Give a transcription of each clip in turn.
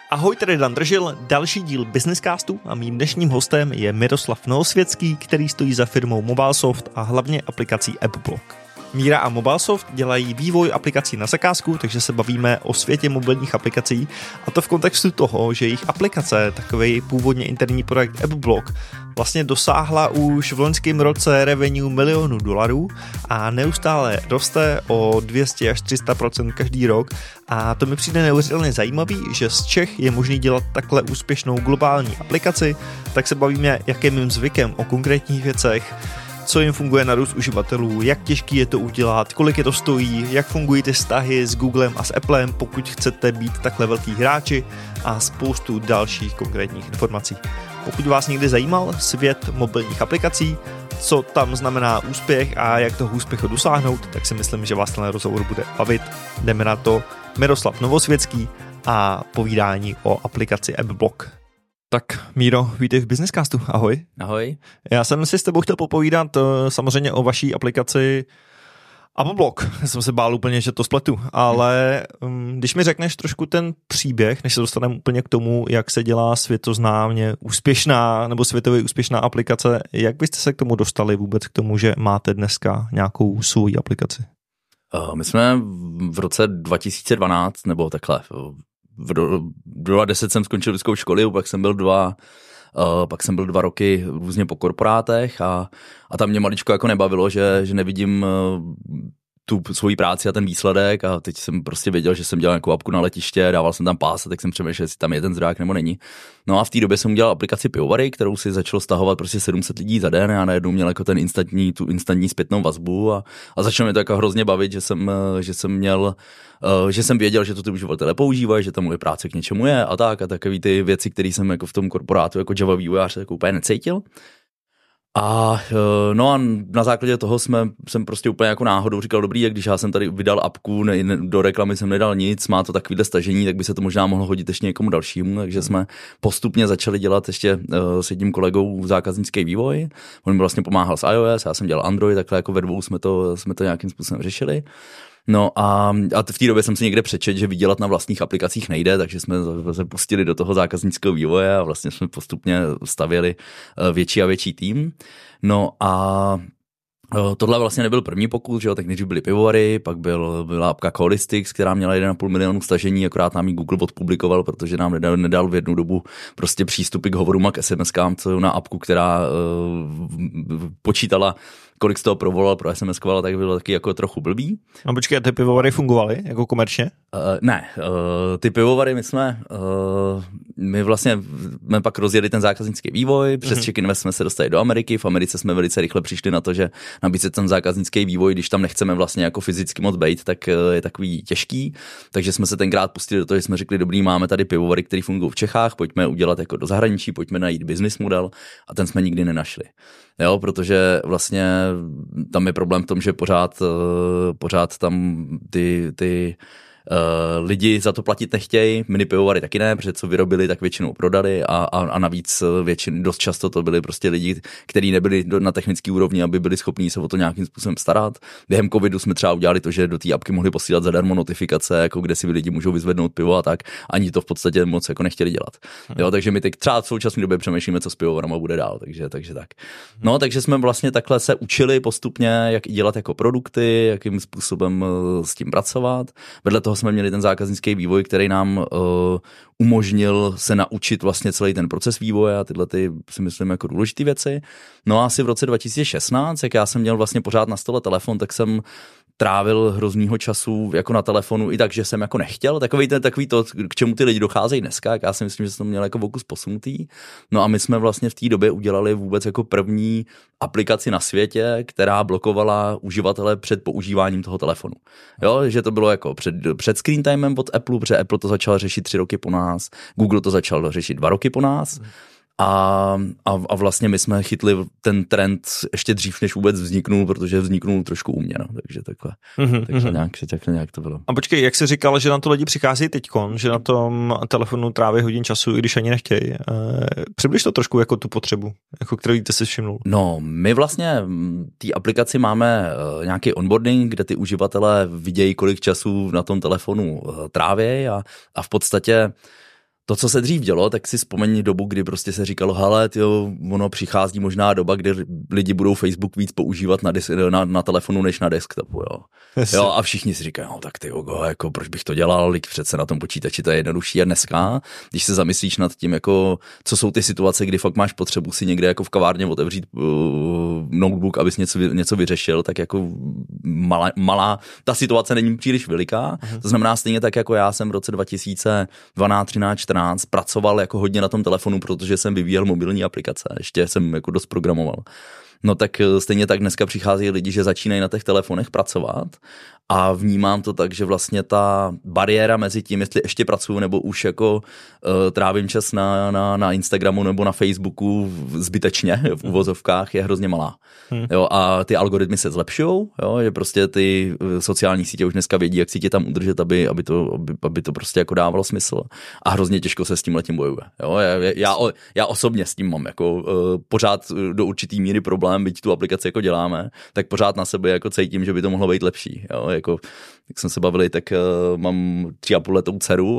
Ahoj, tady Dan Držil, další díl Businesscastu a mým dnešním hostem je Miroslav Novosvětský, který stojí za firmou Mobilesoft a hlavně aplikací AppBlock. Míra a Mobilesoft dělají vývoj aplikací na zakázku, takže se bavíme o světě mobilních aplikací a to v kontextu toho, že jejich aplikace, takový původně interní projekt AppBlock, vlastně dosáhla už v loňském roce revenue $1 milion a neustále roste o 200 až 300% každý rok a to mi přijde neuvěřitelně zajímavý, že z Čech je možný dělat takhle úspěšnou globální aplikaci, tak se bavíme, jak je mým zvykem o konkrétních věcech, co jim funguje na růst uživatelů, jak těžký je to udělat, kolik je to stojí, jak fungují ty vztahy s Googlem a s Applem, pokud chcete být takhle velký hráči a spoustu dalších konkrétních informací. Pokud vás někdy zajímal svět mobilních aplikací, co tam znamená úspěch a jak toho úspěchu dosáhnout, tak si myslím, že vás ten rozhovor bude bavit. Jdeme na to. Miroslav Novosvětský a povídání o aplikaci AppBlock. Tak Míro, vítej v Businesscastu, ahoj. Ahoj. Já jsem si s tebou chtěl popovídat samozřejmě o vaší aplikaci AppBlock. Já jsem se bál úplně, že to spletu, ale když mi řekneš trošku ten příběh, než se dostaneme úplně k tomu, jak se dělá světoznámě úspěšná nebo světově úspěšná aplikace, jak byste se k tomu dostali vůbec k tomu, že máte dneska nějakou svou aplikaci? My jsme v roce 2012, nebo takhle, v 2010 jsem skončil vysokou školu, pak jsem byl dva roky různě po korporátech a tam mě maličko jako nebavilo, že nevidím tu svoji práci a ten výsledek a teď jsem prostě věděl, že jsem dělal nějakou apku na letiště, dával jsem tam pás a tak jsem přemýšlel, jestli tam je ten zdrák nebo není. No a v té době jsem udělal aplikaci Pivovary, kterou si začalo stahovat prostě 700 lidí za den a najednou měl jako tu instantní zpětnou vazbu a začalo mě to jako hrozně bavit, že jsem věděl, že to ty uživatelé používají, že ta moje práce k něčemu je a takový ty věci, které jsem jako v tom korporátu jako Java vývojář jako úplně necítil. A na základě toho jsem prostě úplně jako náhodou říkal, dobrý, jak když já jsem tady vydal apku, do reklamy jsem nedal nic, má to takovýhle stažení, tak by se to možná mohlo hodit ještě někomu dalšímu, takže jsme postupně začali dělat ještě s jedním kolegou zákaznický vývoj. On mi vlastně pomáhal s iOS, já jsem dělal Android, takhle jako ve dvou jsme to nějakým způsobem řešili. No a v té době jsem si někde přečetl, že vydělat na vlastních aplikacích nejde, takže jsme se pustili do toho zákaznického vývoje a vlastně jsme postupně stavěli větší a větší tým. No a tohle vlastně nebyl první pokus, že jo, tak nejdřív byly Pivovary, pak byla apka Callistix, která měla 1,5 milionu stažení, akorát nám ji Google odpublikoval, protože nám nedal v jednu dobu prostě přístupy k hovorům a k SMS-kám, co na apku, která počítala, kolik z toho provolal, pro SMS-koval, tak bylo taky jako trochu blbý. No počkej, ty Pivovary fungovaly jako komerčně? Ty Pivovary my vlastně jsme pak rozjeli ten zákaznický vývoj, přes Check Invest jsme se dostali do Ameriky, v Americe jsme velice rychle přišli na to, že nabízet ten zákaznický vývoj, když tam nechceme vlastně jako fyzicky moc bejt, tak je takový těžký, takže jsme se tenkrát pustili do toho, že jsme řekli, dobrý, máme tady Pivovary, které fungují v Čechách, pojďme udělat jako do zahraničí, pojďme najít business model a ten jsme nikdy nenašli. Jo, protože vlastně tam je problém v tom, že pořád tam ty lidi za to platit nechtějí, mini pivovary taky ne, protože co vyrobili, tak většinou prodali a navíc dost často to byli prostě lidi, kteří nebyli na technické úrovni, aby byli schopní se o to nějakým způsobem starat. Během covidu jsme třeba udělali to, že do té apky mohli posílat zadarmo notifikace, jako kde si lidi můžou vyzvednout pivo a tak, ani to v podstatě moc jako nechtěli dělat. Jo, takže my teď třeba v současné době přemýšlíme, co s pivovarama bude dál, takže tak. No, takže jsme vlastně takhle se učili postupně, jak dělat jako produkty, jakým způsobem s tím pracovat. Vedle toho jsme měli ten zákaznický vývoj, který nám umožnil se naučit vlastně celý ten proces vývoje a tyhle si myslím jako důležité věci. No a asi v roce 2016, jak já jsem měl vlastně pořád na stole telefon, tak jsem trávil hroznýho času jako na telefonu i tak, že jsem jako nechtěl. Takový to, k čemu ty lidi docházejí dneska, jak já si myslím, že jsem to měl jako vokus posunutý. No a my jsme vlastně v té době udělali vůbec jako první aplikaci na světě, která blokovala uživatele před používáním toho telefonu. Jo, že to bylo jako před screen timem od Apple, protože Apple to začal řešit 3 roky po nás, Google to začal řešit 2 roky po nás. A vlastně my jsme chytli ten trend ještě dřív, než vůbec vzniknul, protože vzniknul trošku u mě, no. Takže takhle. Takže nějak to bylo. A počkej, jak jsi říkal, že na to lidi přichází teďkon, že na tom telefonu tráví hodin času, i když ani nechtějí. Přibliž to trošku jako tu potřebu, jako kterou jste si všimnul. No, my vlastně té aplikaci máme nějaký onboarding, kde ty uživatelé vidějí, kolik času na tom telefonu tráví a v podstatě to, co se dřív dělo, tak si vzpomeň dobu, kdy prostě se říkalo, hele, tyjo, ono přichází možná doba, kdy lidi budou Facebook víc používat na telefonu než na desktopu, jo. Jo, a všichni si říkají, no tak tyjo, jako proč bych to dělal, lidi přece na tom počítači to je jednodušší. A dneska, když se zamyslíš nad tím, jako co jsou ty situace, kdy fakt máš potřebu si někde jako v kavárně otevřít notebook, abys něco vyřešil, tak jako malá, ta situace není příliš veliká. To znamená stejně tak, jako já jsem v roce 2012, 13, 14 pracoval jako hodně na tom telefonu, protože jsem vyvíjel mobilní aplikace, ještě jsem jako dost programoval. No tak stejně tak dneska přichází lidi, že začínají na těch telefonech pracovat a vnímám to tak, že vlastně ta bariéra mezi tím, jestli ještě pracuju nebo už jako trávím čas na Instagramu nebo na Facebooku zbytečně v uvozovkách je hrozně malá. Jo, a ty algoritmy se zlepšujou, jo, že prostě ty sociální sítě už dneska vědí, jak si tě tam udržet, aby to prostě jako dávalo smysl a hrozně těžko se s tím letím bojuje. Jo. Já osobně s tím mám jako pořád do určitý míry problém, byť tu aplikaci jako děláme, tak pořád na sebe jako cítím, že by to mohlo být lepší. Jo. Jako, jak jsme se bavili, tak mám 3,5letou dceru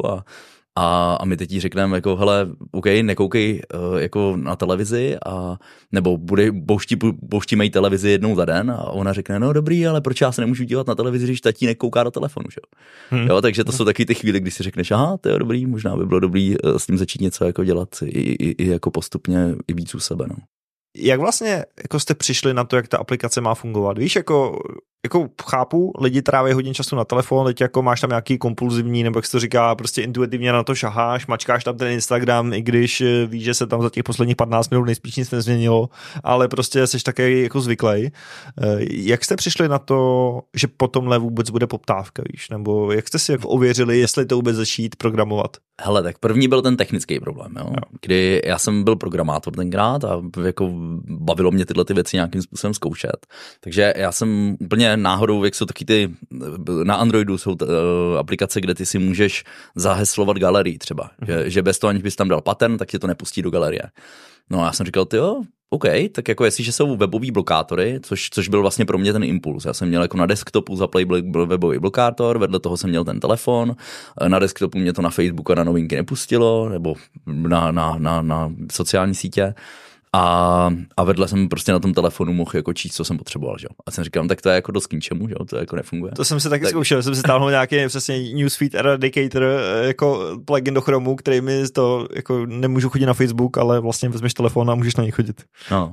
a my teď jí řekneme jako, hele, OK, nekoukej jako na televizi nebo pouštíme jí televizi jednou za den a ona řekne, no dobrý, ale proč já se nemůžu dívat na televizi, když tatínek kouká do telefonu, že? Jo, takže to jsou taky ty chvíle, kdy si řekneš, aha, to je dobrý, možná by bylo dobrý s tím začít něco jako dělat i jako postupně i víc u sebe, no. Jak vlastně jako jste přišli na to, jak ta aplikace má fungovat? Víš, jako chápu, lidi tráví hodně času na telefon, teď jako máš tam nějaký kompulzivní, nebo jak se to říká, prostě intuitivně na to šaháš, mačkáš tam ten Instagram, i když víš, že se tam za těch posledních 15 minut nejspíš nic nezměnilo, ale prostě jsi taky jako zvyklej. Jak jste přišli na to, že po tomhle vůbec bude poptávka, víš? Nebo jak jste si jako ověřili, jestli to vůbec začít programovat? Hele, tak první byl ten technický problém, jo? Kdy já jsem byl programátor tenkrát a jako bavilo mě tyhle ty věci nějakým způsobem zkoušet. Takže já jsem úplně náhodou, jak jsou taky ty, na Androidu jsou aplikace, kde ty si můžeš zaheslovat galerii třeba, že bez toho, aniž bys tam dal pattern, tak tě to nepustí do galerie. No a já jsem říkal, tyjo, OK, tak jako jestliže jsou webový blokátory, což byl vlastně pro mě ten impuls. Já jsem měl jako na desktopu zaplay byl webový blokátor, vedle toho jsem měl ten telefon, na desktopu mě to na Facebooku a na novinky nepustilo, nebo na sociální sítě. A vedle jsem prostě na tom telefonu mohl jako číst, co jsem potřeboval, že? A jsem říkal, tak to je jako dost k ničemu, že? To jako nefunguje. To jsem si taky zkoušel, jsem si stáhnul nějaký přesně Newsfeed Eradicator jako plugin do Chromu, který mi to jako nemůžu chodit na Facebook, ale vlastně vezmeš telefon a můžeš na něj chodit. No,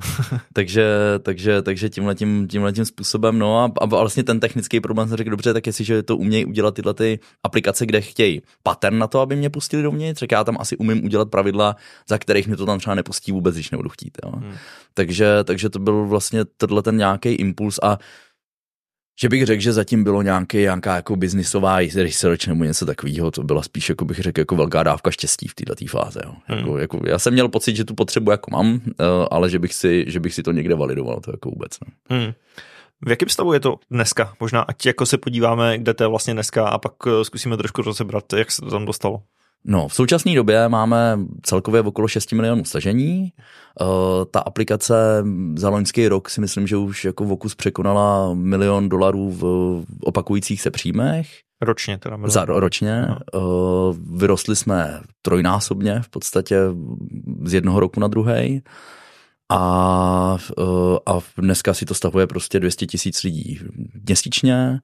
takže tímhletím způsobem, no a vlastně ten technický problém jsem řekl, dobře, tak jestliže to umějí udělat tyhle ty aplikace, kde chtějí pattern na to, aby mě pustili dovnitř, tak já tam asi umím udělat pravidla, za kterých mě to tam třeba nepustí vůbec, když nebudu chtít. Jo. Takže to byl vlastně ten nějaký impuls a že bych řekl, že zatím bylo nějaká jako biznisová research nebo něco takového, to byla spíš, jako bych řekl, jako velká dávka štěstí v této fáze. Jo. Jako, já jsem měl pocit, že tu potřebu jako mám, ale že bych si to někde validoval, to jako vůbec. No. V jakém stavu je to dneska? Možná ať jako se podíváme, kde to je vlastně dneska a pak zkusíme trošku rozebrat, jak se to tam dostalo. No, v současné době máme celkově okolo 6 milionů stažení. Ta aplikace za loňský rok si myslím, že už jako vokus překonala $1 milion v opakujících se příjmech. Ročně teda. Ročně. Vyrostli jsme trojnásobně v podstatě z jednoho roku na druhej. A dneska si to stavuje prostě 200 000 lidí měsíčně.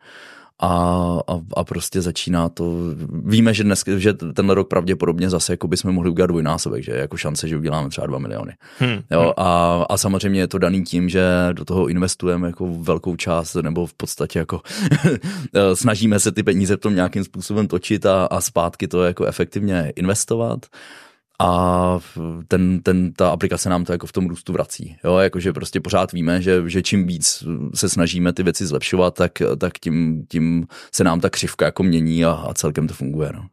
A prostě začíná to, víme, že tenhle rok pravděpodobně zase jako bychom mohli udělat dvojnásobek, že je jako šance, že uděláme třeba 2 miliony. Jo, a samozřejmě je to daný tím, že do toho investujeme jako velkou část, nebo v podstatě jako snažíme se ty peníze v tom nějakým způsobem točit a zpátky to jako efektivně investovat. A ta aplikace nám to jako v tom růstu vrací. Jo, jakože prostě pořád víme, že čím víc se snažíme ty věci zlepšovat, tak tím se nám ta křivka jako mění a celkem to funguje. No.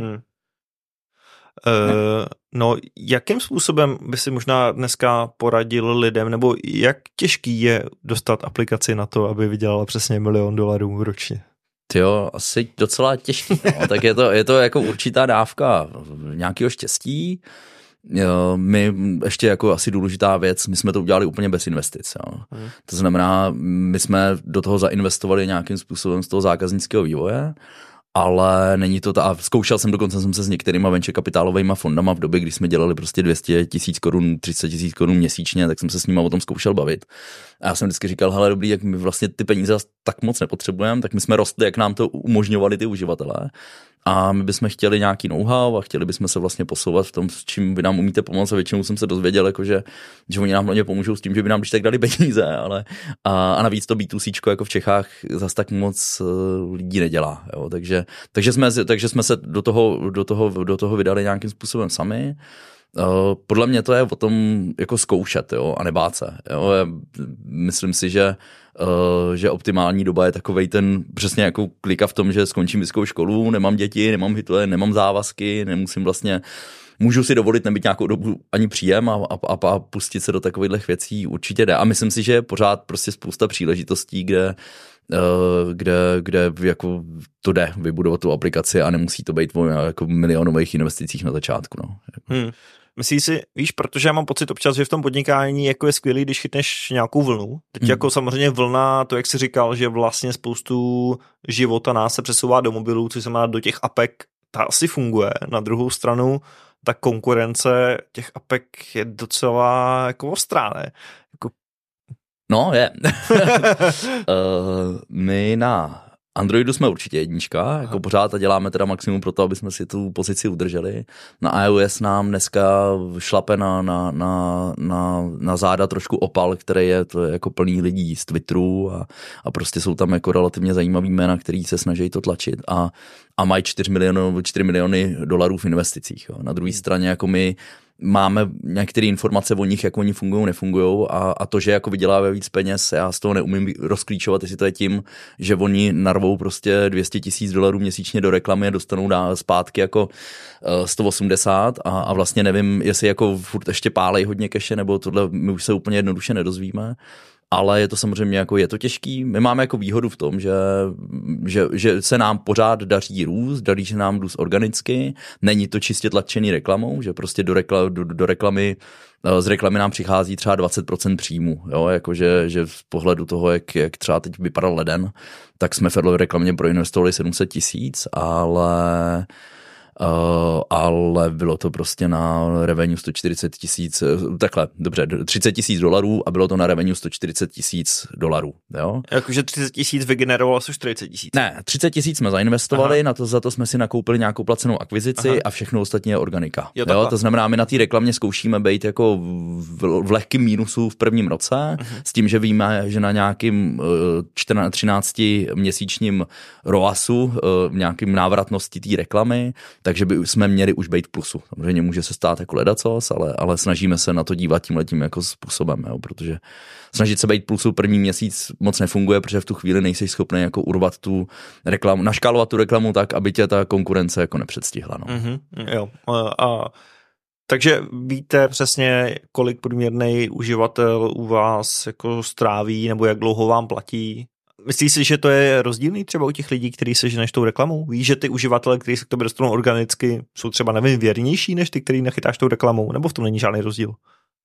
No, jakým způsobem by si možná dneska poradil lidem, nebo jak těžký je dostat aplikaci na to, aby vydělala přesně $1 milion ročně? Jo, asi docela těžký. No. Tak je to jako určitá dávka nějakého štěstí. My ještě jako asi důležitá věc, my jsme to udělali úplně bez investic. Jo. To znamená, my jsme do toho zainvestovali nějakým způsobem z toho zákaznického vývoje ale není to a zkoušel jsem se s některýma venture kapitálovými fondama v době, kdy jsme dělali prostě 200 000 korun, 30 000 korun měsíčně, tak jsem se s nima o tom zkoušel bavit. A já jsem vždycky říkal, hele dobrý, jak my vlastně ty peníze tak moc nepotřebujeme, tak my jsme rostli, jak nám to umožňovali ty uživatelé. A my bychom chtěli nějaký know-how a chtěli bychom se vlastně posouvat v tom, s čím vy nám umíte pomoct, a většinou jsem se dozvěděl, jakože, že oni nám hlavně pomůžou s tím, že by nám když tak dali peníze, ale a navíc to B2C jako v Čechách zas tak moc lidí nedělá, jo? Takže jsme se do toho vydali nějakým způsobem sami. Podle mě to je o tom jako zkoušet, jo, a nebát se, jo. Myslím si, že optimální doba je takovej ten přesně jako klika v tom, že skončím vysokou školu, nemám děti, nemám hitle, nemám závazky, nemusím vlastně, můžu si dovolit nebýt nějakou dobu ani příjem a pustit se do takových věcí určitě jde. A myslím si, že je pořád prostě spousta příležitostí, kde jako to jde vybudovat tu aplikaci a nemusí to být jako milionových investicích na začátku. No. Myslíš si, víš, protože já mám pocit občas, že v tom podnikání jako je skvělý, když chytneš nějakou vlnu. Teď jako samozřejmě vlna, to jak jsi říkal, že vlastně spoustu života nás se přesouvá do mobilů, což znamená do těch apek, ta asi funguje. Na druhou stranu ta konkurence těch apek je docela jako ostrá, ne? Jako... No, je. My na Androidu jsme určitě jednička, jako pořád a děláme teda maximum pro to, aby jsme si tu pozici udrželi. Na iOS nám dneska šlape na záda trošku Opal, který je to jako plný lidí z Twitteru a prostě jsou tam jako relativně zajímavý jména, který se snaží to tlačit a mají 4 miliony dolarů v investicích. Jo. Na druhé straně jako my máme některé informace o nich, jak oni fungují, nefungují a to, že jako vydělávají víc peněz, já z toho neumím rozklíčovat, jestli to je tím, že oni narvou prostě 200 000 dolarů měsíčně do reklamy a dostanou zpátky jako 180 a vlastně nevím, jestli jako furt ještě pálej hodně keše, nebo tohle my už se úplně jednoduše nedozvíme. Ale je to samozřejmě jako, je to těžký. My máme jako výhodu v tom, že se nám pořád daří se nám růst organicky, není to čistě tlačený reklamou, že prostě do reklamy, z reklamy nám přichází třeba 20% příjmu, jo, jakože že z pohledu toho, jak třeba teď vypadal leden, tak jsme v reklamě proinvestovali 700 000, ale bylo to prostě na revenue 140 000, takhle, dobře, 30 000 dolarů a bylo to na revenue 140 000 dolarů, jo. Jakože 30 000 vygenerovalo asi 40 000. Ne, 30 000 jsme zainvestovali, za to jsme si nakoupili nějakou placenou akvizici a všechno ostatně je organika. Jo, to znamená, my na té reklamě zkoušíme být jako v lehkým mínusu v prvním roce, s tím, že víme, že na nějakým 13 měsíčním ROASu, nějakým návratnosti té reklamy, takže by jsme měli už být v plusu. Samozřejmě může se stát jako ledacos, ale snažíme se na to dívat tímhletím jako způsobem, jo, protože snažit se být v plusu první měsíc moc nefunguje, protože v tu chvíli nejsi schopný jako urvat tu reklamu, naškálovat tu reklamu tak, aby tě ta konkurence jako nepředstihla. No. Jo. Takže víte přesně, kolik průměrný uživatel u vás jako stráví, nebo jak dlouho vám platí? Myslíš si, že to je rozdílný třeba u těch lidí, kteří seženeš tou reklamou? Víš, že ty uživatelé, kteří se k tobě dostanou organicky, jsou třeba, nevím, věrnější než ty, který nachytáš tou reklamou? Nebo v tom není žádný rozdíl?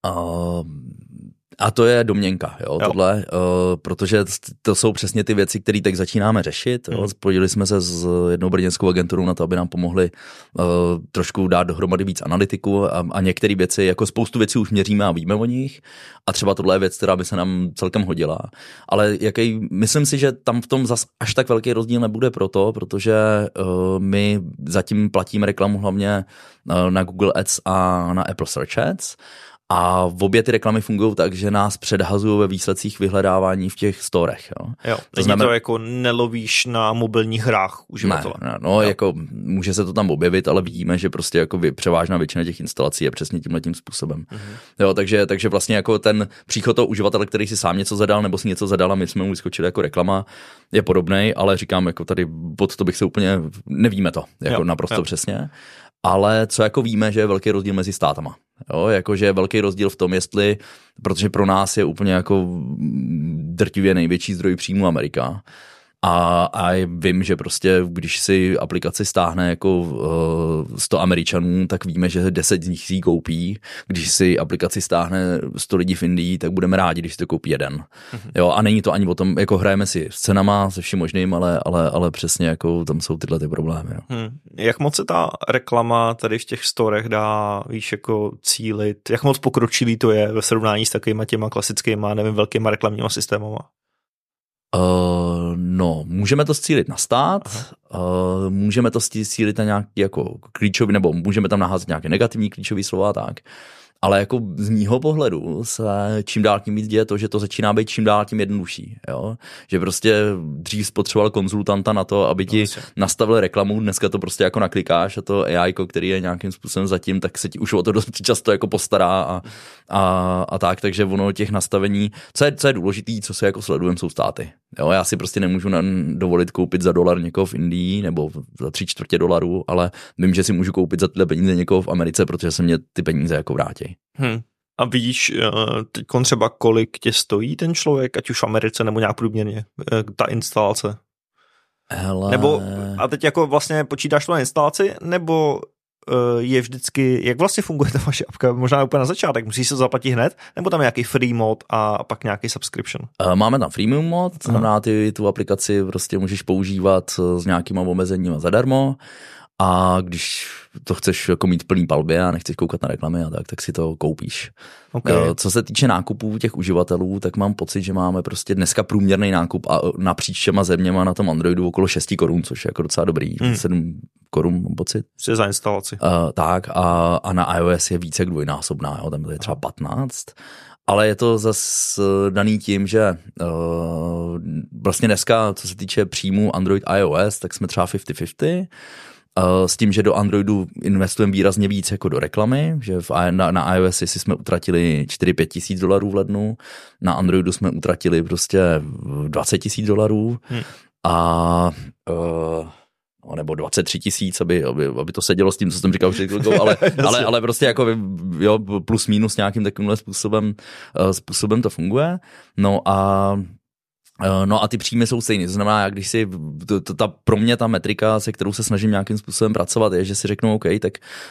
A to je domněnka, jo. Tohle, protože to jsou přesně ty věci, které teď začínáme řešit. Spojili jsme se s jednou brněnskou agenturou na to, aby nám pomohli trošku dát dohromady víc analytiku a některé věci, jako spoustu věcí už měříme a víme o nich a třeba tohle je věc, která by se nám celkem hodila. Ale myslím si, že tam v tom zas až tak velký rozdíl nebude protože my zatím platíme reklamu hlavně na Google Ads a na Apple Search Ads. A v obě ty reklamy fungují tak, že nás předhazují ve výsledcích vyhledávání v těch storech. Jo. To znamená, to jako nelovíš na mobilních hrách uživatele. Ne, jako může se to tam objevit, ale vidíme, že prostě jako převážná většina těch instalací je přesně tímhletím způsobem. Jo, takže vlastně jako ten příchod toho uživatele, který si sám něco zadal nebo si něco zadal a my jsme mu vyskočili jako reklama, je podobnej, ale říkám, jako tady pod to bych se úplně, nevíme to, jako naprosto přesně. Ale co jako víme, že je velký rozdíl mezi státama. Jo, jakože je velký rozdíl v tom, protože pro nás je úplně jako drtivě největší zdroj příjmu Amerika. A vím, že prostě, když si aplikaci stáhne jako 100 Američanů, tak víme, že 10 z nich si ji koupí. Když si aplikaci stáhne 100 lidí v Indii, tak budeme rádi, když si to koupí jeden. Jo, a není to ani o tom, jako hrajeme si s cenama, se vším možným, ale přesně jako tam jsou tyhle ty problémy. Jo. Jak moc se ta reklama tady v těch storech dá, víš, jako cílit? Jak moc pokročilý to je ve srovnání s takovýma těma klasickýma, nevím, velkýma reklamníma systémama? No, můžeme to cílit na stát, můžeme to cílit na nějaký jako klíčový, nebo můžeme tam naházet nějaké negativní klíčové slova, tak. Ale jako z mýho pohledu se čím dál tím víc děje to, že to začíná být čím dál tím jednodušší. Jo? Že prostě dřív spotřeboval konzultanta na to, aby ti nastavil reklamu, dneska to prostě jako naklikáš a to AI, který je nějakým způsobem zatím, tak se ti už o to dost často jako postará a tak, takže ono těch nastavení, co je důležitý, co se jako sledujeme, jsou státy. Jo? Já si prostě nemůžu dovolit koupit za $1 někoho v Indii nebo za $0,75, ale vím, že si můžu koupit za tyhle peníze někoho v Americe, protože se mě ty peníze jako vrátí. A vidíš teďkon třeba, kolik tě stojí ten člověk, ať už v Americe nebo nějak průměrně, ta instalace? Hele. Nebo, a teď jako vlastně počítáš tu na instalaci, nebo je vždycky, jak vlastně funguje ta vaše apka? Možná úplně na začátek, musíš se zaplatit hned, nebo tam nějaký free mod a pak nějaký subscription? Máme tam freemium mod, znamená tu aplikaci prostě můžeš používat s nějakýma omezeníma zadarmo. A když to chceš jako mít plný palbě a nechceš koukat na reklamy a tak si to koupíš. Okay. Co se týče nákupů těch uživatelů, tak mám pocit, že máme prostě dneska průměrný nákup a napříč všema zeměma na tom Androidu okolo 6 korun, což je jako docela dobrý. 7 korun mám pocit. Je za instalaci. Tak a na iOS je více jak dvojnásobná, jo, tam je třeba 15. Ale je to zase daný tím, že vlastně dneska, co se týče příjmu Android iOS, tak jsme třeba 50-50. S tím, že do Androidu investujeme výrazně víc jako do reklamy, že na iOS si jsme utratili $4-5 tisíc v lednu, na Androidu jsme utratili prostě $20 tisíc a nebo 23 tisíc, aby to sedělo s tím, co jsem říkal před chvilkou, ale prostě jako jo, plus minus nějakým takovýmhle způsobem to funguje. No a ty příjmy jsou stejný. To znamená, když si pro mě ta metrika, se kterou se snažím nějakým způsobem pracovat, je, že si řeknu, OK, tak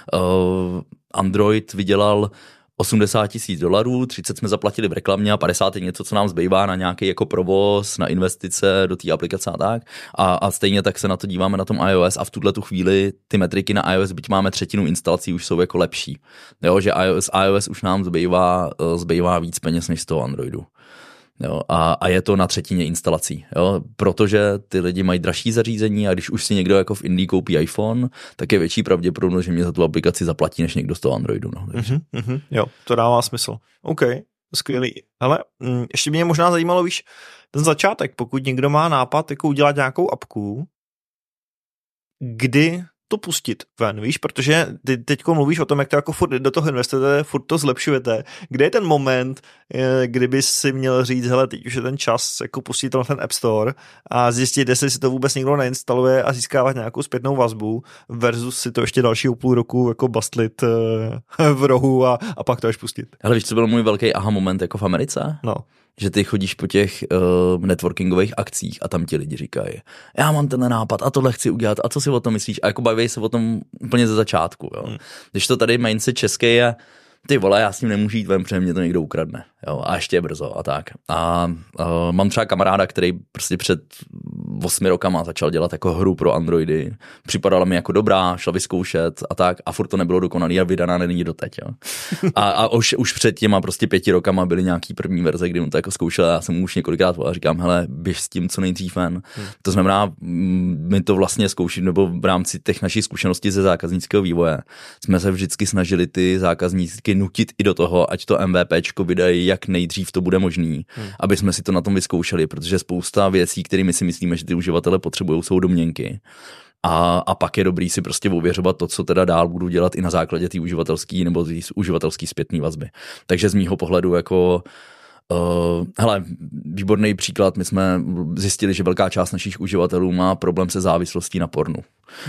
Android vydělal $80 tisíc, 30 jsme zaplatili v reklamě a 50 je něco, co nám zbývá na nějaký jako provoz, na investice do té aplikace a tak. A stejně tak se na to díváme na tom iOS a v tuhle tu chvíli ty metriky na iOS, byť máme třetinu instalací, už jsou jako lepší. Jo, že iOS už nám zbývá víc peněz než z toho Androidu. Jo, a je to na třetině instalací, jo, protože ty lidi mají dražší zařízení a když už si někdo jako v Indii koupí iPhone, tak je větší pravděpodobnost, že mě za tu aplikaci zaplatí, než někdo z toho Androidu. No, jo, to dává smysl. OK, skvělý. Ale ještě mě možná zajímalo, víš, ten začátek, pokud někdo má nápad jako udělat nějakou apku, kdy to pustit ven, víš, protože ty teďko mluvíš o tom, jak to jako furt do toho investujete, furt to zlepšujete. Kde je ten moment, kdyby si měl říct, hele, teď už je ten čas jako pustit to na ten App Store a zjistit, jestli si to vůbec někdo nainstaluje a získávat nějakou zpětnou vazbu versus si to ještě dalšího půl roku jako bastlit v rohu a pak to až pustit. Hele, víš, co byl můj velký aha moment jako v Americe? No. Že ty chodíš po těch networkingových akcích a tam ti lidi říkají, já mám tenhle nápad a tohle chci udělat a co si o tom myslíš? A jako baví se o tom úplně ze začátku. Jo? Když to tady mindset český je, ty vole, já s tím nemůžu jít ven, protože mě to někdo ukradne. Jo? A ještě je brzo a tak. A mám třeba kamaráda, který prostě před 8 rokama začal dělat jako hru pro Androidy. Připadala mi jako dobrá, šla vyzkoušet a tak. A furt to nebylo dokonalý a vydaná není doteď. Jo? A už před těma prostě 5 rokama byly nějaký první verze, kdy on to jako zkoušel a já jsem mu už několikrát volal a říkám, hele, běž s tím co nejdřív ven. To znamená, my to vlastně zkoušíme, nebo v rámci těch našich zkušeností ze zákaznického vývoje jsme se vždycky snažili ty zákazníky nutit i do toho, ať to MVPčko vydají, jak nejdřív to bude možný, aby jsme si to na tom vyzkoušeli, protože spousta věcí, kterými si myslíme, že ty uživatelé potřebují, jsou domněnky. A pak je dobrý si prostě ověřovat to, co teda dál budu dělat i na základě té uživatelský nebo té uživatelský zpětný vazby. Takže z mýho pohledu jako Hele, výborný příklad, my jsme zjistili, že velká část našich uživatelů má problém se závislostí na pornu.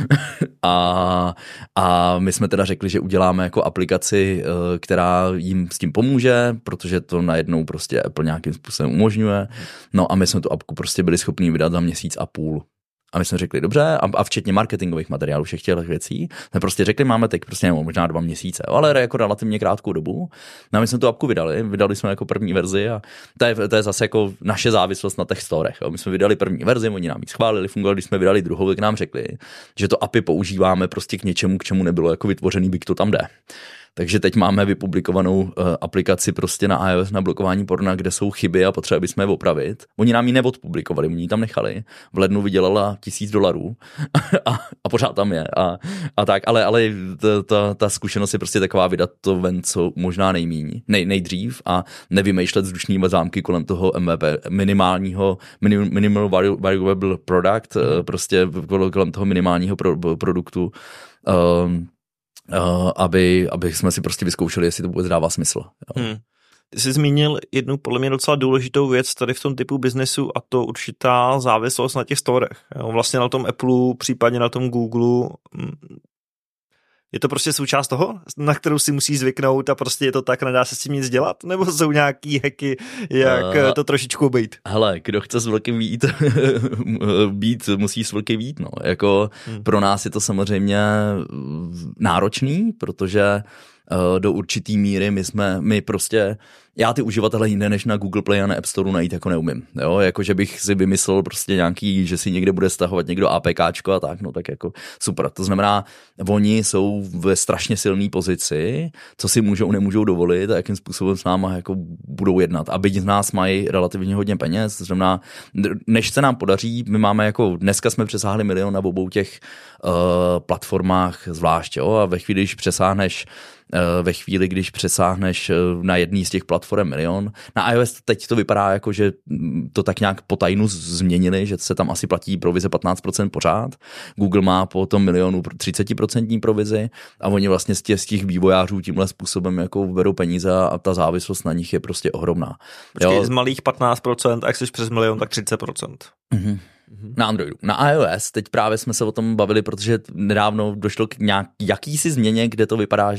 a my jsme teda řekli, že uděláme jako aplikaci, která jim s tím pomůže, protože to najednou prostě Apple nějakým způsobem umožňuje. No a my jsme tu apku prostě byli schopni vydat za 1,5 měsíce. A my jsme řekli, dobře, a včetně marketingových materiálů, všech těch věcí, jsme prostě řekli, máme teď prostě možná 2 měsíce, ale jako relativně krátkou dobu. No a my jsme tu apku vydali jsme jako první verzi a to je zase jako naše závislost na těch storech. My jsme vydali první verzi, oni nám ji schválili, fungovali, když jsme vydali druhou, tak nám řekli, že to API používáme prostě k něčemu, k čemu nebylo jako vytvořený, byť to tam jde. Takže teď máme vypublikovanou aplikaci prostě na iOS na blokování porna, kde jsou chyby a potřeba bychom je opravit. Oni nám ji neodpublikovali, oni ji tam nechali. V lednu vydělala $1,000 a pořád tam je. A tak, ale ta zkušenost je prostě taková, vydat to ven, co možná nejdřív a nevymýšlet vzdušný zámky kolem toho MVP, minimal valuable product, prostě kolem toho minimálního produktu, aby jsme si prostě vyzkoušeli, jestli to vůbec dává smysl. Ty jsi zmínil jednu podle mě docela důležitou věc tady v tom typu biznesu a to určitá závislost na těch storech. Vlastně na tom Apple, případně na tom Google. Je to prostě součást toho, na kterou si musí zvyknout a prostě je to tak, nedá se s tím nic dělat? Nebo jsou nějaký hacky, jak to trošičku obejít? Hele, kdo chce s velkým být, musí s velkým být, no. Jako pro nás je to samozřejmě náročný, protože do určitý míry my prostě, já ty uživatele jiné než na Google Play a na App Store najít jako neumím, jo, jako že bych si vymyslel prostě nějaký, že si někde bude stahovat někdo APKčko a tak, no tak jako super, to znamená, oni jsou ve strašně silné pozici, co si můžou, nemůžou dovolit a jakým způsobem s náma jako budou jednat, a byť z nás mají relativně hodně peněz, to znamená, než se nám podaří, my máme jako, dneska jsme přesáhli 1 milion na obou těch platformách zvlášť, jo, a ve chvíli, když přesáhneš na jedný z těch platform 1 milion. Na iOS teď to vypadá jako, že to tak nějak po tajnu změnili, že se tam asi platí provize 15% pořád. Google má po tom 1 milionu 30% provizi a oni vlastně z těch vývojářů tímhle způsobem jako berou peníze a ta závislost na nich je prostě ohromná. Počkej, z malých 15% a jak jsi přes 1 milion, tak 30%. Mhm. Na Androidu. Na iOS teď právě jsme se o tom bavili, protože nedávno došlo k jakýsi změně, kde to vypadá,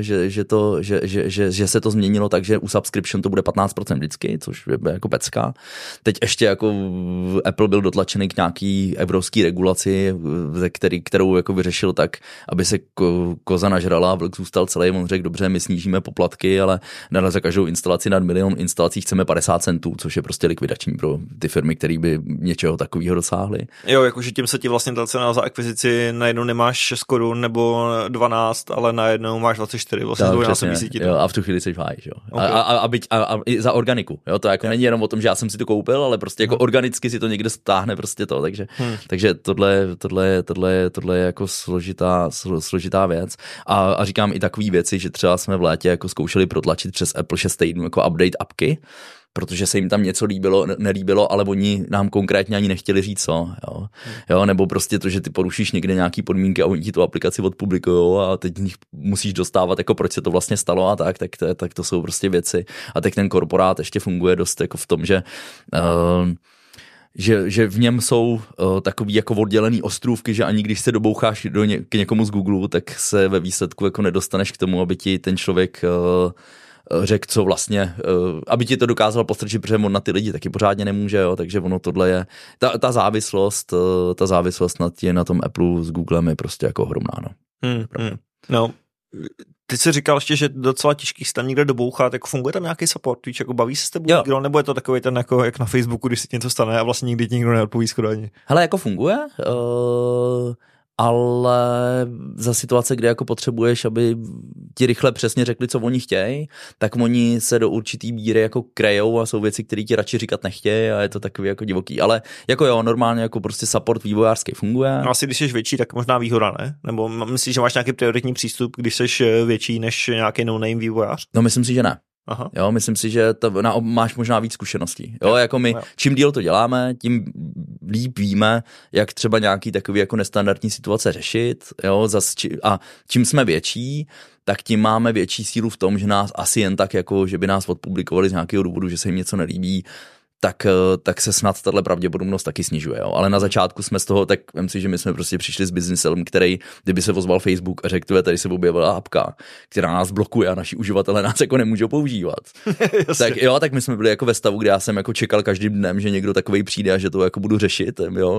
že se to změnilo tak, že u subscription to bude 15% vždycky, což je jako pecka. Teď ještě jako Apple byl dotlačený k nějaký evropský regulaci, kterou jako vyřešil tak, aby se koza nažrala a vlk zůstal celý. On řekl, dobře, my snížíme poplatky, ale za každou instalaci nad 1 milion instalací chceme 50 centů, což je prostě likvidační pro ty firmy, které by něčeho takového dosáhly. Jo, jakože tím se ti vlastně ta cena za akvizici najednou nemáš 6 korun nebo 12, ale najednou máš 24, vlastně dvojnásobí si ti to. Jo, a v tu chvíli jsi v háji, jo. Okay. A i za organiku, jo, to jako není jenom o tom, že já jsem si to koupil, ale prostě jako organicky si to někde stáhne prostě to, takže tohle je jako složitá věc. A říkám i takové věci, že třeba jsme v létě jako zkoušeli protlačit přes Apple 6 týdnů jako update apky, protože se jim tam něco nelíbilo, ale oni nám konkrétně ani nechtěli říct co, jo, nebo prostě to, že ty porušíš někde nějaký podmínky a oni ti tu aplikaci odpublikujou a teď nich musíš dostávat, jako proč se to vlastně stalo a tak to jsou prostě věci. A teď ten korporát ještě funguje dost jako v tom, že v něm jsou takový jako oddělený ostrůvky, že ani když se doboucháš k někomu z Google, tak se ve výsledku jako nedostaneš k tomu, aby ti ten člověk řekl, co vlastně, aby ti to dokázal postrčit, protože on na ty lidi taky pořádně nemůže, jo, takže ono tohle je, ta závislost na tom Apple s Googlem je prostě jako ohromná, no. No, ty jsi říkal ještě, že docela těžký se tam někde dobouchat, jako funguje tam nějaký support, víš, jako baví se s tebou někdo, nebo je to takový ten jako jak na Facebooku, když se ti něco stane a vlastně nikdy nikdo neodpoví skoro ani. Hele, jako funguje, ale za situace, kde jako potřebuješ, aby ti rychle přesně řekli, co oni chtějí, tak oni se do určitý míry jako krejou a jsou věci, které ti radši říkat nechtějí a je to takový jako divoký. Ale jako jo, normálně jako prostě support vývojářský funguje. No asi když jsi větší, tak možná výhoda, ne? Nebo myslíš, že máš nějaký prioritní přístup, když jsi větší než nějaký no-name vývojář? No myslím si, že ne. Aha. Jo, myslím si, že máš možná víc zkušeností. Jo, jako my, čím díl to děláme, tím líp víme, jak třeba nějaký takový jako nestandardní situace řešit. Jo, a čím jsme větší, tak tím máme větší sílu v tom, že nás asi jen tak, jako že by nás odpublikovali z nějakého důvodu, že se jim něco nelíbí, tak se snad tato pravděpodobnost taky snižuje. Jo. Ale na začátku jsme z toho, tak vem si, že my jsme prostě přišli s biznesem, který, kdyby se ozval Facebook a řekl, tady se objevila apka, která nás blokuje a naši uživatelé nás jako nemůžou používat. tak my jsme byli jako ve stavu, kde já jsem jako čekal každým dnem, že někdo takovej přijde a že to jako budu řešit. Jo,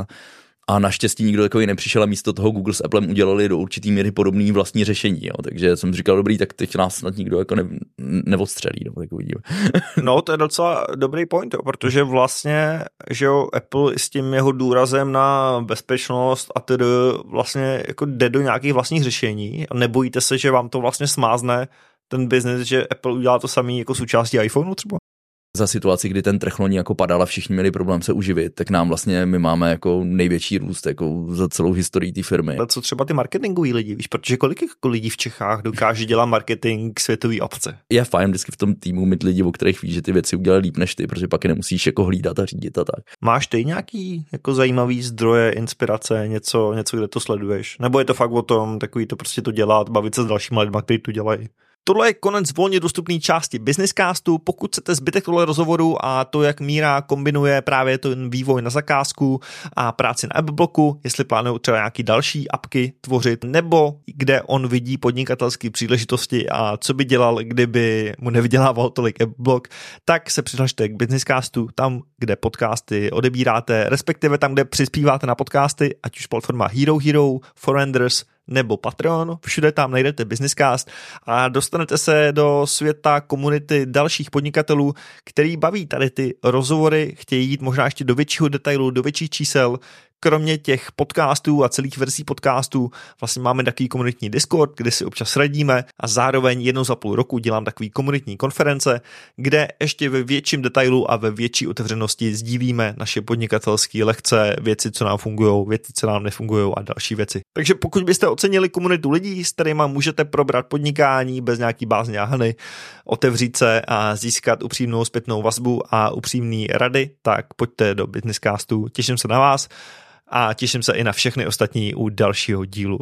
a naštěstí nikdo takový nepřišel a místo toho Google s Applem udělali do určitý míry podobný vlastní řešení. Jo. Takže jsem říkal, dobrý, tak teď nás snad nikdo jako neodstřelí. No, tak uvidíme. No, to je docela dobrý point, jo, protože vlastně, že jo, Apple s tím jeho důrazem na bezpečnost a tedy vlastně jako jde do nějakých vlastních řešení a nebojíte se, že vám to vlastně smázne ten biznes, že Apple udělá to samý jako součástí iPhoneu třeba? Za situaci, kdy ten trh loni jako padal a všichni měli problém se uživit, tak nám vlastně my máme jako největší růst jako za celou historii té firmy. Ale co třeba ty marketingoví lidi, víš, protože kolik jako lidí v Čechách dokáže dělat marketing světový obce? Je fajn vždycky v tom týmu mít lidi, o kterých víš, že ty věci udělají líp než ty, protože pak je nemusíš jako hlídat a řídit a tak. Máš ty nějaký jako zajímavý zdroje, inspirace, něco, kde to sleduješ? Nebo je to fakt o tom, takový to prostě to dělat, bavit se s dalšíma lidma, kteří to dělají? Tohle je konec volně dostupné části Businesscastu. Pokud chcete zbytek tohle rozhovoru a to, jak Míra kombinuje právě ten vývoj na zakázku a práci na AppBlocku, jestli plánuje třeba nějaký další apky tvořit, nebo kde on vidí podnikatelské příležitosti a co by dělal, kdyby mu nevydělával tolik AppBlock, tak se přihlašte k Businesscastu, tam, kde podcasty odebíráte, respektive tam, kde přispíváte na podcasty, ať už platforma Hero, Forenders, nebo Patreon, všude tam najdete Businesscast a dostanete se do světa komunity dalších podnikatelů, který baví tady ty rozhovory, chtějí jít možná ještě do většího detailu, do větších čísel. Kromě těch podcastů a celých verzí podcastů vlastně máme takový komunitní Discord, kde si občas radíme a zároveň jednou za půl roku dělám takový komunitní konference, kde ještě ve větším detailu a ve větší otevřenosti sdílíme naše podnikatelské lekce, věci, co nám fungují, věci, co nám nefungují a další věci. Takže pokud byste ocenili komunitu lidí, s kterýma můžete probrat podnikání bez nějaký bázně a hany, otevřít se a získat upřímnou zpětnou vazbu a upřímné rady, tak pojďte do Businesscastu. Těším se na vás. A těším se i na všechny ostatní u dalšího dílu